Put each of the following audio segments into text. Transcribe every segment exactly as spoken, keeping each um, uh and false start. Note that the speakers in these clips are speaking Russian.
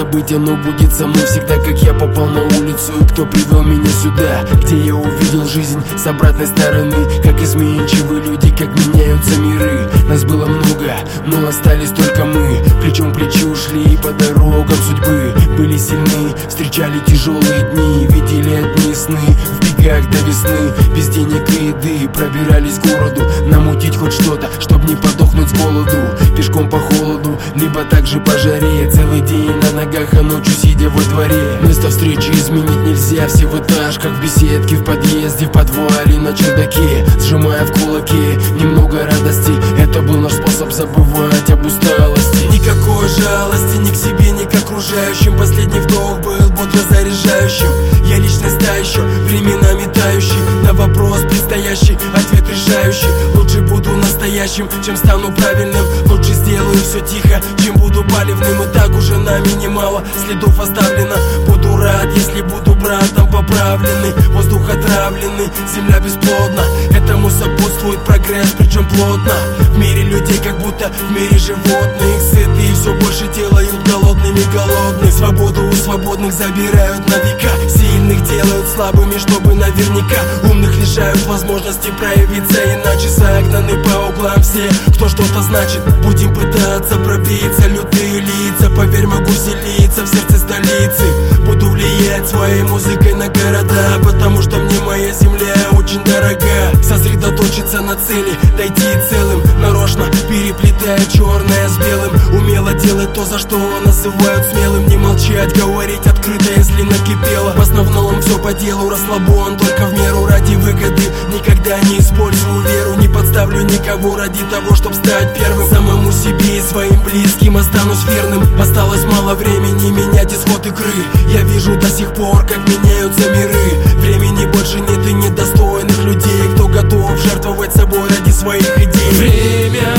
забыть, оно будет со мной всегда. Как я попал на улицу и кто привел меня сюда, где я увидел жизнь с обратной стороны. Как изменчивы люди, как меняются миры. Нас было много, но остались только мы. Плечом к плечу шли по дорогам судьбы. Были сильны, встречали тяжелые дни. Видели одни сны в бегах до весны. Без денег и еды пробирались к городу. Намутить хоть что-то, чтоб не подохнуть с голоду. Пешком по холоду, либо также по жаре. Целый день на ногах, а ночью сидя во дворе. Место встречи изменить нельзя, все в этаж, как в беседке, в подъезде, в подвале, на чердаке. Сжимая в кулаке немного радости. Это был наш способ забывать об усталости. Никакой жалости ни к себе, ни к окружающим. Последний вдох был бодро заряжающим. Я личность та еще, временами тающий. На вопрос предстоящий, ответ решающий. Лучше буду настоящим, чем стану правильным. Лучше сделаю все тихо, чем буду палевным. И так уже нами немало следов оставлено. Буду рад, если буду братом поправленный. Воздух отравленный, земля бесплодна. Этому сопутствует прогресс, причем плотно. В мире людей, как будто в мире животных. Сытые все больше делают голодными голодных. Свободу у свободных забирают на века. Сильных делают слабыми, чтобы наверняка. Умных лишают возможности проявиться иначе. Загнаны по углам все, кто что-то значит. Будем пытаться пробиться, лютые лица. Поверь, могу вселиться в сердце столицы. Буду влиять своей музыкой на города, потому что мне моя земля очень дорога. Сосредоточиться на цели, дойти целым. Нарочно переплетая черное с белым. Умело делать то, за что называют смелым. Не молчать, говорить открыто, если накипело. В основном все по делу, расслабон только в меру. Ради выгоды никогда не использую веру. Не подставлю никого ради того, чтоб стать первым. Самому себе и своим близким останусь верным. Осталось мало времени менять исход игры. Я вижу до сих пор, как меняются миры. Времени больше нет и недостойных людей, кто готов жертвовать собой ради своих идей. Время,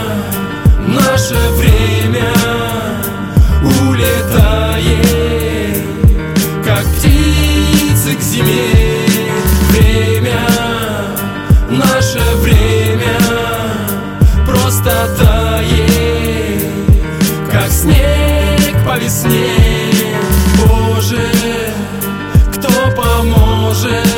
наше время улетает, как птицы к зиме. Время, наше время просто тает, как снег по весне. Боже, кто поможет